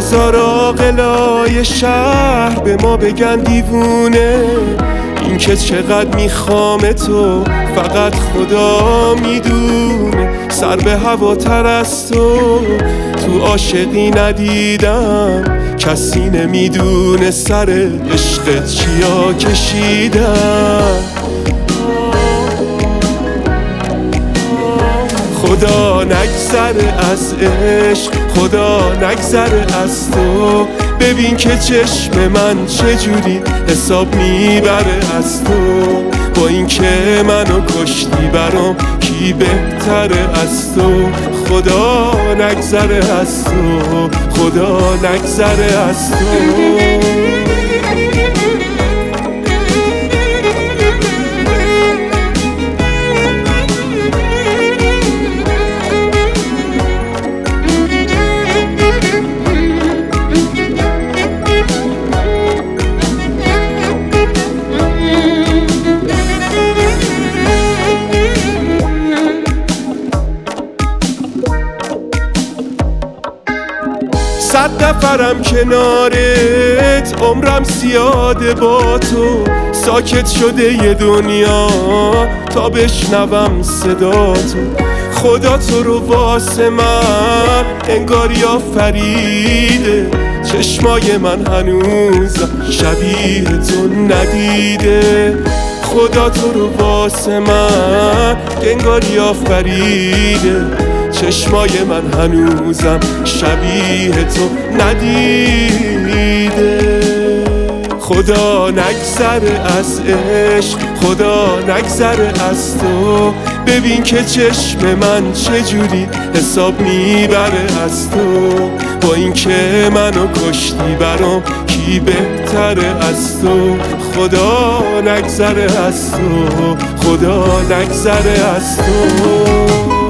بذار عاقلای شهر به ما بگن دیوونه، این که چقدر میخوام تو فقط خدا میدونه. سر به هواتر از تو عاشقی ندیدم، کسی نمیدونه سر عشقت چیا کشیدم. خدا نگذره از عشق، خدا نگذره از تو، ببین که چشم من چجوری حساب میبره از تو. با این که منو کشتی برام کی بهتره از تو. خدا نگذره از تو، خدا نگذره از تو. صد نفرم کنارت، عمرم زیاده با تو. ساکت شده یه دنیا تا بشنوم صدا تو. خدا تو رو واسه من انگار آفریده، چشمای من هنوز شبیه تو ندیده. خدا تو رو واسه من انگار آفریده، چشمای من هنوزم شبیه تو ندیده. خدا نگذره از عشق، خدا نگذره از تو، ببین که چشم من چجوری حساب میبره از تو. با این که منو کشتی برام کی بهتره از تو. خدا نگذره از تو، خدا نگذره از تو.